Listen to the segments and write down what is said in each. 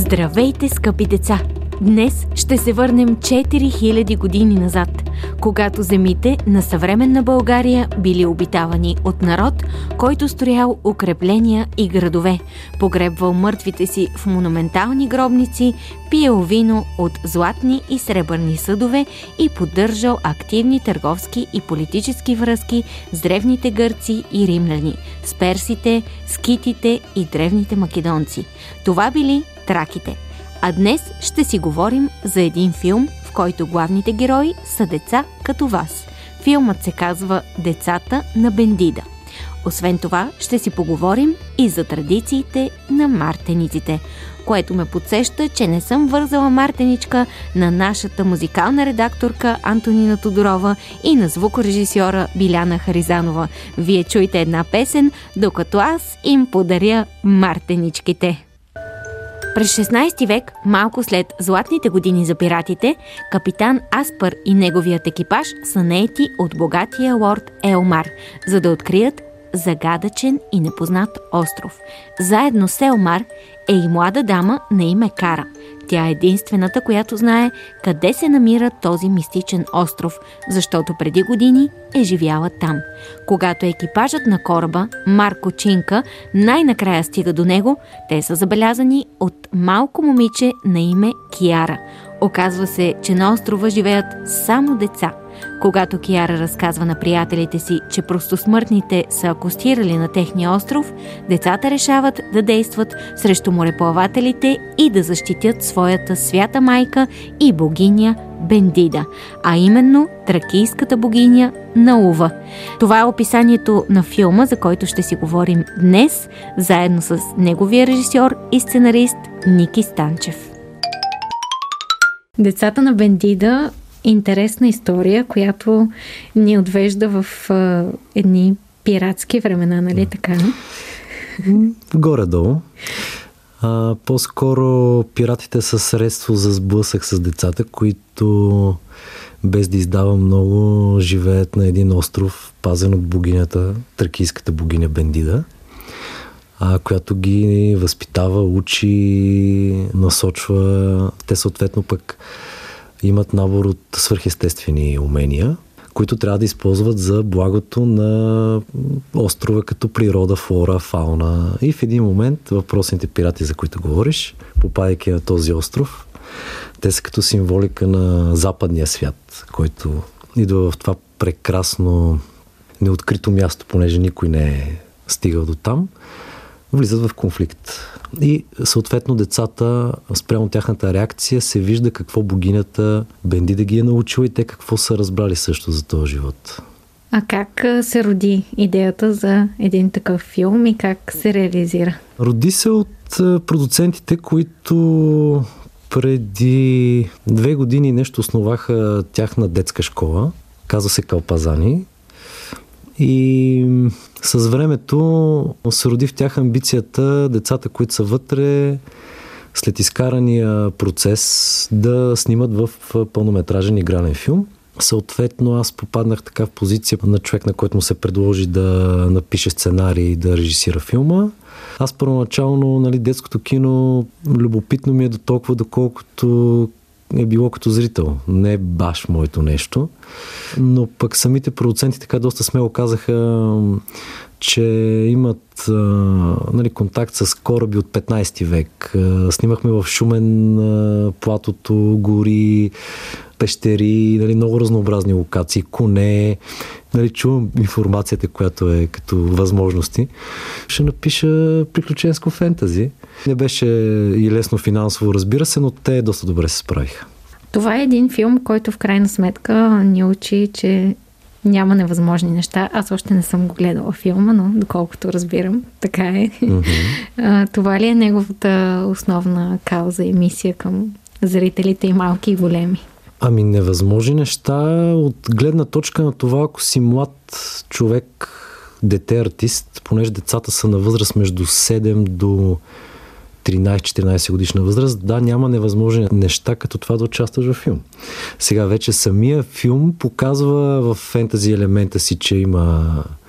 Здравейте, скъпи деца! Днес ще се върнем 4000 години назад, когато земите на съвременна България били обитавани от народ, който строял укрепления и градове, погребвал мъртвите си в монументални гробници, пиел вино от златни и сребърни съдове и поддържал активни търговски и политически връзки с древните гърци и римляни, с персите, скитите и древните македонци. Това били траките. А днес ще си говорим за един филм, в който главните герои са деца като вас. Филмът се казва «Децата на Бендида». Освен това, ще си поговорим и за традициите на мартениците, което ме подсеща, че не съм вързала мартеничка на нашата музикална редакторка Антонина Тодорова и на звукорежисьора Биляна Харизанова. Вие чуйте една песен, докато аз им подаря мартеничките. През 16 век, малко след златните години за пиратите, капитан Аспър и неговият екипаж са наети от богатия лорд Елмар, за да открият загадъчен и непознат остров. Заедно с Елмар е и млада дама на име Кара. Тя е единствената, която знае къде се намира този мистичен остров, защото преди години е живяла там. Когато екипажът на кораба, Марко Чинка, най-накрая стига до него, те са забелязани от малко момиче на име Киара. Оказва се, че на острова живеят само деца. Когато Киара разказва на приятелите си, че простосмъртните са акостирали на техния остров, децата решават да действат срещу мореплавателите и да защитят своята свята майка и богиня Бендида, а именно тракийската богиня Наува. Това е описанието на филма, за който ще си говорим днес, заедно с неговия режисьор и сценарист Ники Станчев. Децата на Бендида – интересна история, която ни отвежда в едни пиратски времена, нали така? Горе-долу. По-скоро пиратите са средство за сблъсък с децата, които без да издава много живеят на един остров, пазен от богинята, тракийската богиня Бендида, която ги възпитава, учи, насочва. Те съответно пък имат набор от свръхестествени умения, които трябва да използват за благото на острова като природа, флора, фауна. И в един момент въпросните пирати, за които говориш, попадайки на този остров, те са като символика на западния свят, който идва в това прекрасно неоткрито място, понеже никой не е стигал до там, влизат в конфликт. И съответно децата, спрямо тяхната реакция, се вижда какво богинята Бендида ги е научила и те какво са разбрали също за този живот. А как се роди идеята за един такъв филм и как се реализира? Роди се от продуцентите, които преди 2 години нещо основаха тяхна детска школа. Казва се Калпазани. И с времето се роди в тях амбицията децата, които са вътре, след изкарания процес да снимат в пълнометражен игрален филм. Съответно, аз попаднах така в позиция на човек, на който му се предложи да напише сценарий и да режисира филма. Аз първоначално, детското кино любопитно ми е до толкова, доколкото е било като зрител. Не е баш моето нещо. Но пък самите продуценти така доста смело казаха, че имат контакт с кораби от 15 век. Снимахме в Шумен платото, гори, пещери, много разнообразни локации, коне. Чувам информацията, която е като възможности. Ще напиша приключенско фентази. Не беше и лесно финансово, разбира се, но те доста добре се справиха. Това е един филм, който в крайна сметка ни учи, че няма невъзможни неща. Аз още не съм го гледала филма, но доколкото разбирам, така е. Mm-hmm. Това ли е неговата основна кауза и мисия към зрителите и малки и големи? Невъзможни неща от гледна точка на това, ако си млад човек, дете-артист, понеже децата са на възраст между 7 до 13-14 годишна възраст, да, няма невъзможни неща, като това да участваш във филм. Сега вече самия филм показва в фентази елемента си, че има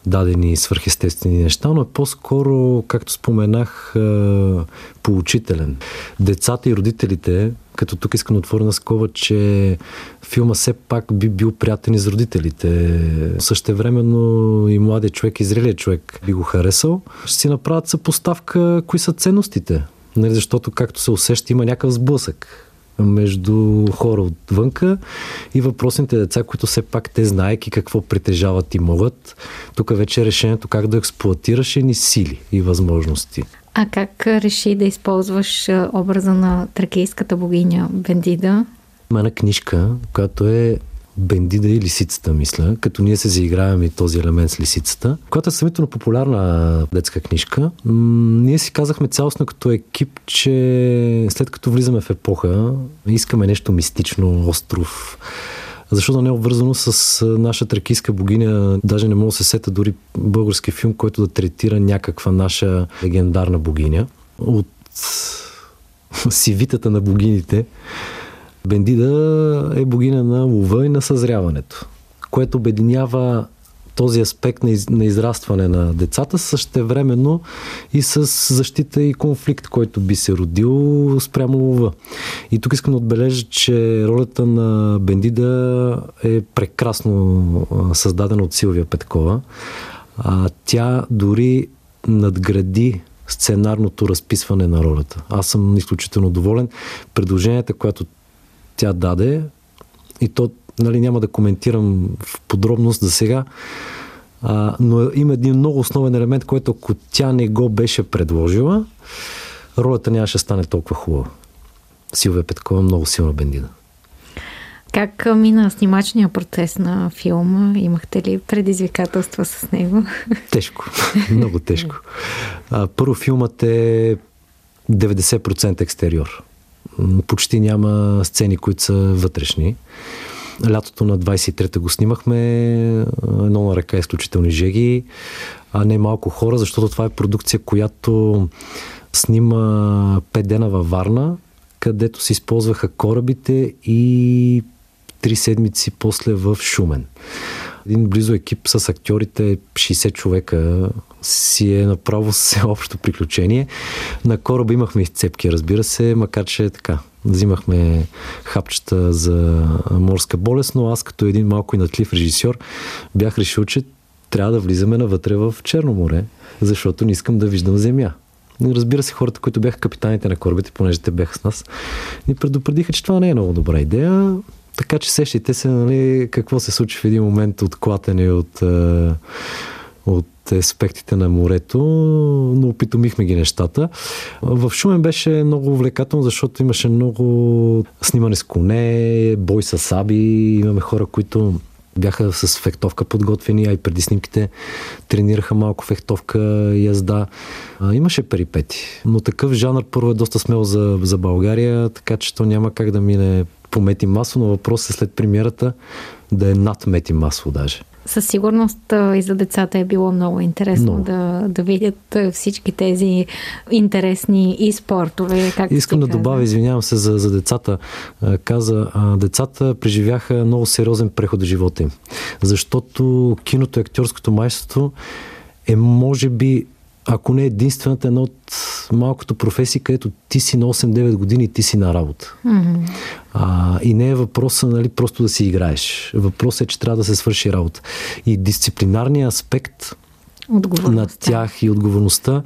дадени свръхестествени неща, но е по-скоро, както споменах, поучителен. Децата и родителите, като тук искам да отворя на скоба, че филма все пак би бил приятен и за родителите. Същевременно и младият човек, и зрелият човек би го харесал. Ще си направят съпоставка кои са ценностите. Защото, както се усеща, има някакъв сблъсък между хора отвънка и въпросните деца, които все пак те знаеки какво притежават и могат. Тук вече е решението как да експлоатираш едни сили и възможности. А как реши да използваш образа на тракийската богиня Бендида? Има една книжка, която е Бендида и лисицата, мисля, като ние се заиграваме и този елемент с лисицата, която е съмнително популярна детска книжка. Ние си казахме цялостно като екип, че след като влизаме в епоха, искаме нещо мистично, остров, защото не е обвързано с наша тракийска богиня. Даже не мога да се сета дори български филм, който да третира някаква наша легендарна богиня. От сивитата на богините Бендида е богиня на лова и на съзряването, което обединява този аспект на израстване на децата, същевременно и с защита и конфликт, който би се родил спрямо лова. И тук искам да отбележа, че ролята на Бендида е прекрасно създадена от Силвия Петкова. Тя дори надгради сценарното разписване на ролята. Аз съм изключително доволен. Предложенията, което тя даде, и то няма да коментирам в подробност за сега, но има един много основен елемент, който ако тя не го беше предложила, ролята нямаше стане толкова хубава. Силвия Петкова, много силна Бендида. Как мина снимачния процес на филма? Имахте ли предизвикателства с него? Тежко. Много тежко. Първо, филмът е 90% екстериор. Почти няма сцени, които са вътрешни. Лятото на 23-та го снимахме, едно на ръка изключителни жеги, а не малко хора, защото това е продукция, която снима 5 дена във Варна, където се използваха корабите, и 3 седмици после в Шумен. Един близо екип с актьорите, 60 човека, си е направо всеобщо приключение. На кораба имахме изцепки, разбира се, макар че така. Взимахме хапчета за морска болест, но аз като един малко инатлив режисьор бях решил, че трябва да влизаме навътре в Черно море, защото не искам да виждам земя. Разбира се, хората, които бяха капитаните на корабите, понеже те бяха с нас, ни предупредиха, че това не е много добра идея. Така че сещайте се, нали, какво се случи в един момент от клатене от аспектите на морето, но опитомихме ги нещата. В Шумен беше много увлекателно, защото имаше много снимане с коне, бой с саби, имаме хора, които бяха с фехтовка подготвени, а и преди снимките тренираха малко фехтовка и язда. Имаше перипети, но такъв жанр първо е доста смел за България, така че то няма как да мине по Мети масло, но въпрос е след премиерата да е над Мети масло даже. Със сигурност и за децата е било много интересно да видят всички тези интересни и спортове. Искам да добавя, извинявам се за децата. Децата преживяха много сериозен преход в живота им. Защото киното и актьорското майсторство е, може би, ако не единствената, една от малкото професии, където ти си на 8-9 години и ти си на работа. Mm-hmm. И не е въпроса, нали, просто да си играеш. Въпросът е, че трябва да се свърши работа. И дисциплинарният аспект на тях и отговорността,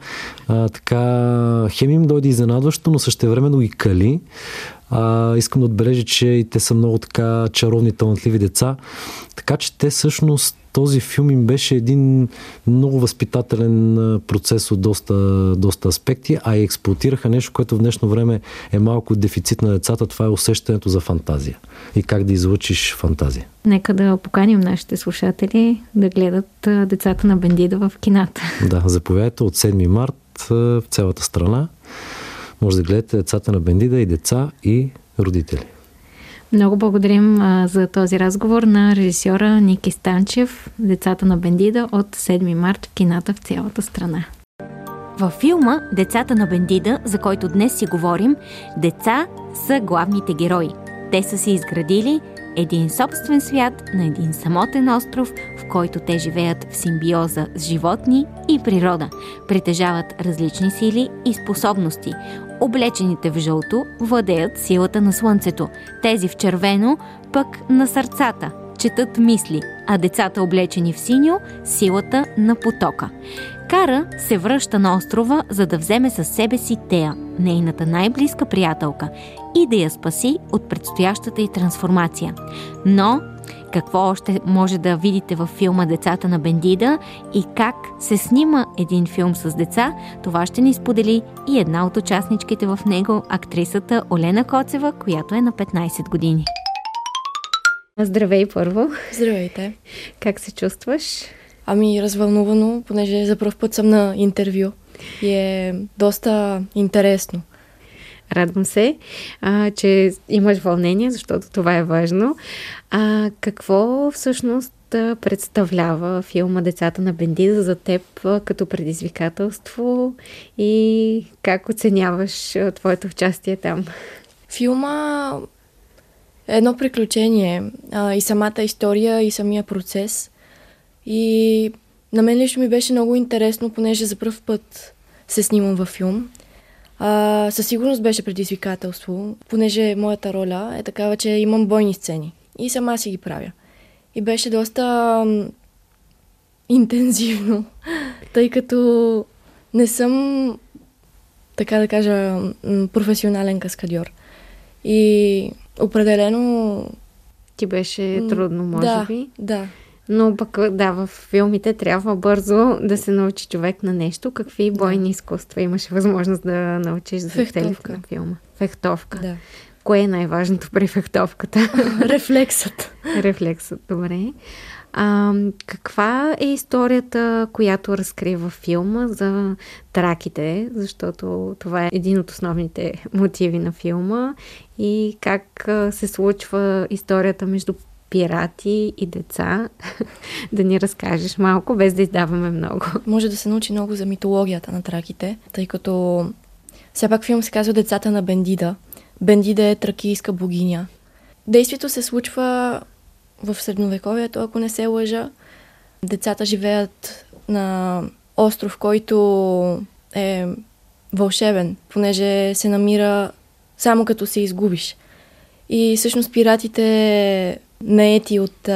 така, хем им дойде изненадващо, но същевременно ги кали. Искам да отбележа, че и те са много така чаровни, талантливи деца. Така че те всъщност, този филм им беше един много възпитателен процес от доста аспекти, а и експлоатираха нещо, което в днешно време е малко дефицит на децата. Това е усещането за фантазия и как да излъчиш фантазия. Нека да поканим нашите слушатели да гледат Децата на Бендида в кината. Да, заповядайте от 7 март в цялата страна. Може да гледате Децата на Бендида и деца, и родители. Много благодарим за този разговор на режисьора Ники Станчев. Децата на Бендида от 7 март в кината в цялата страна. Във филма Децата на Бендида, за който днес си говорим, деца са главните герои. Те са си изградили един собствен свят на един самотен остров, в който те живеят в симбиоза с животни и природа, притежават различни сили и способности. Облечените в жълто владеят силата на слънцето, тези в червено пък на сърцата, четат мисли, а децата облечени в синьо силата на потока. Кара се връща на острова, за да вземе със себе си Тея, нейната най-близка приятелка, и да я спаси от предстоящата й трансформация. Но какво още може да видите във филма "Децата на Бендида" и как се снима един филм с деца, това ще ни сподели и една от участничките в него, актрисата Олена Коцева, която е на 15 години. Здравей първо! Здравейте! Как се чувстваш? Развълнувано, понеже за пръв път съм на интервю и е доста интересно. Радвам се, че имаш вълнение, защото това е важно. Какво всъщност представлява филма "Децата на Бендида" за теб като предизвикателство и как оценяваш твоето участие там? Филма е едно приключение, и самата история, и самия процес. И на мен лично ми беше много интересно, понеже за пръв път се снимам във филм. Със сигурност беше предизвикателство, понеже моята роля е такава, че имам бойни сцени и сама си ги правя. И беше доста интензивно, тъй като не съм, така да кажа, професионален каскадьор. И определено... Ти беше трудно, може би? Да. Но пък в филмите трябва бързо да се научи човек на нещо. Какви бойни изкуства имаше възможност да научиш за целите на филма? Фехтовка. Да. Кое е най-важното при фехтовката? Рефлексът, добре. Каква е историята, която разкрива филма за траките? Защото това е един от основните мотиви на филма. И как се случва историята между пирати и деца? Да ни разкажеш малко, без да издаваме много. Може да се научи много за митологията на траките, тъй като все пак филм се казва "Децата на Бендида". Бендида е тракийска богиня. Действието се случва в средновековието, ако не се лъжа. Децата живеят на остров, който е вълшебен, понеже се намира само като се изгубиш. И всъщност пиратите, наети от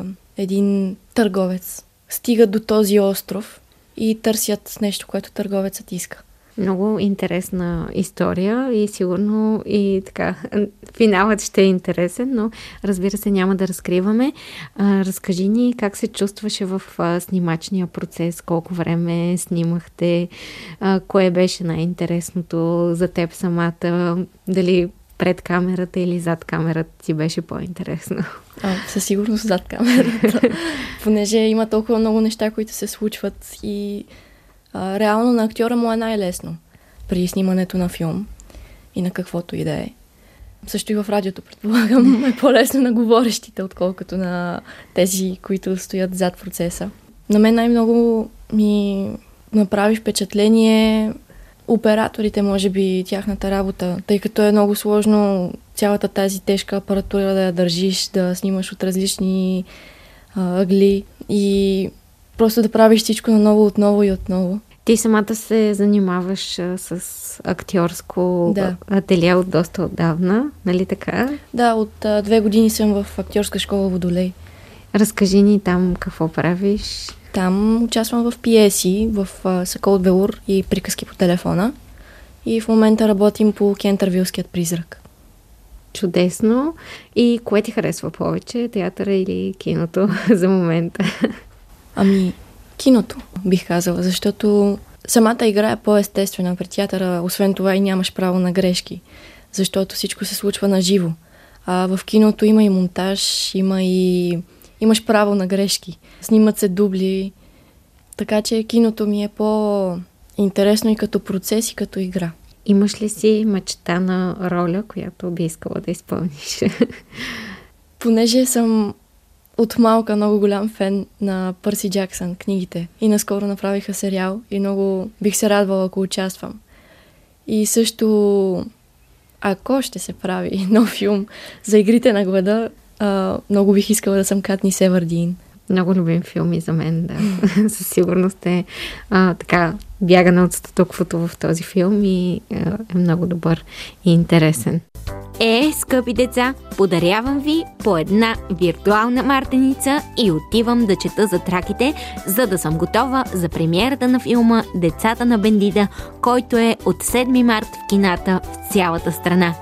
един търговец, стигат до този остров и търсят нещо, което търговецът иска. Много интересна история и сигурно и така финалът ще е интересен, но разбира се няма да разкриваме. Разкажи ни как се чувстваше в снимачния процес, колко време снимахте, кое беше най-интересното за теб самата, дали пред камерата или зад камерата ти беше по-интересно? Със сигурност зад камерата, понеже има толкова много неща, които се случват и реално на актьора му е най-лесно при снимането на филм и на каквото и да е. Също и в радиото, предполагам, е по-лесно на говорещите, отколкото на тези, които стоят зад процеса. На мен най-много ми направи впечатление операторите, може би, тяхната работа, тъй като е много сложно цялата тази тежка апаратура да я държиш, да снимаш от различни ъгли и просто да правиш всичко наново, отново и отново. Ти самата се занимаваш с актьорско ателие от доста отдавна, нали така? Да, от 2 години съм в актьорска школа "Водолей". Разкажи ни там какво правиш. Там участвам в пиеси, в "Сокол от Велур" и "Приказки по телефона". И в момента работим по "Кентървилският призрак". Чудесно. И кое ти харесва повече, театъра или киното за момента? Киното, бих казала, защото самата игра е по-естествена. При театъра, освен това, и нямаш право на грешки, защото всичко се случва на живо. В киното има и монтаж, имаш право на грешки. Снимат се дубли, така че киното ми е по-интересно и като процес, и като игра. Имаш ли си мечтана роля, която би искала да изпълниш? Понеже съм от малка много голям фен на Пърси Джаксън, книгите. И наскоро направиха сериал и много бих се радвала, ако участвам. И също, ако ще се прави нов филм за "Игрите на глада", много бих искала да съм Катнис Евардин. Много любим филм и за мен, да. Със сигурност е така бягана от статуквото в този филм и е много добър и интересен. Скъпи деца, подарявам ви по една виртуална мартеница и отивам да чета за траките, за да съм готова за премиерата на филма Децата на Бендида, който е от 7 март в кината в цялата страна.